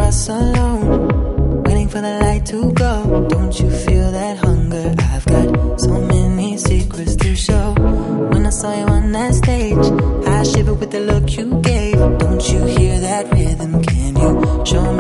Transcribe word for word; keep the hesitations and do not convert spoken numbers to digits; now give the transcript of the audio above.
us alone, waiting for the light to go. Don't you feel that hunger? I've got so many secrets to show. When I saw you on that stage, I shivered with the look you gave. Don't you hear that rhythm? Can you show me